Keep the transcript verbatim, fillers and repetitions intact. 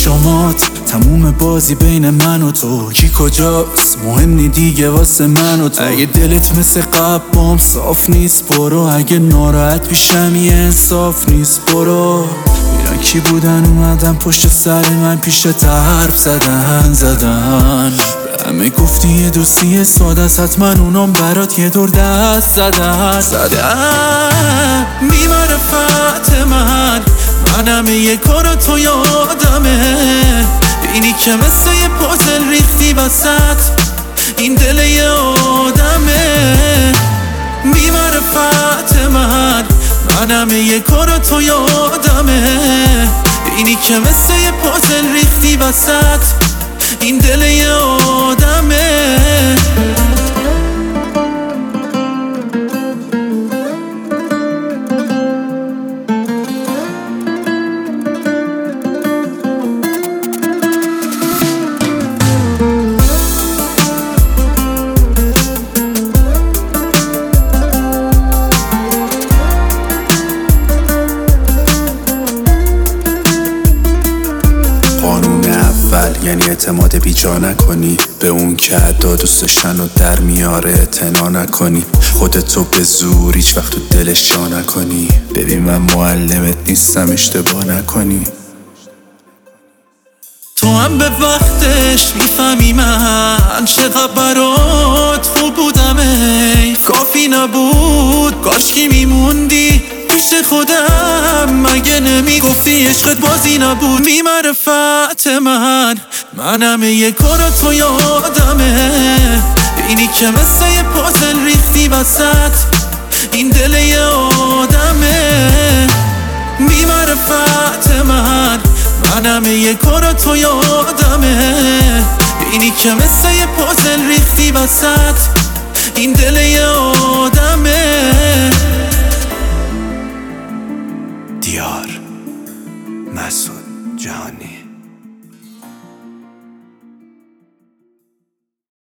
چشامات تموم بازی بین من و تو، کی کجاست مهم نی دیگه واسه من و تو. اگه دلت مثل قبل بام صاف نیست برو، اگه ناراحت پیشم یه انصاف نیست برو. اینا کی بودن اومدن پشت سر من پیشت حرف زدن زدن به همه گفتی یه دوستی ساده است، حتما اونام برات یه دور دست زدن زدن. بی معرفت من منم یه کار تو یادمه، اینی که مثل یه پازل ریختی وسط این دل یه آدمه. بی معرفت من منم یه کار تو یادمه، اینی که مثل یه پازل ریختی وسط این دل یه آدمه. یعنی اعتماد بیجا نکنی به اون که عدا دوست داشتن و در میاره، اعتنا نکنی خودتو به زور هیچ وقت تو دلش جا نکنی. ببین من معلمت نیستم اشتباه نکنی. تو هم به وقتش میفهمی من چقدر برات خوب بودم، ای کافی نبود کاشکی میموندی پیش خودم، مگه نمیگفتی عشقت بازی نبود. بی معرفت من منم یه کار تو یادمه، اینی که مثل یه پازل ریختی وسط این دل یه آدمه. بی معرفت من منم یه کار تو یادمه، اینی که مثل یه پازل ریختی وسط این دل یه آدمه. دیار مسعود جهانی.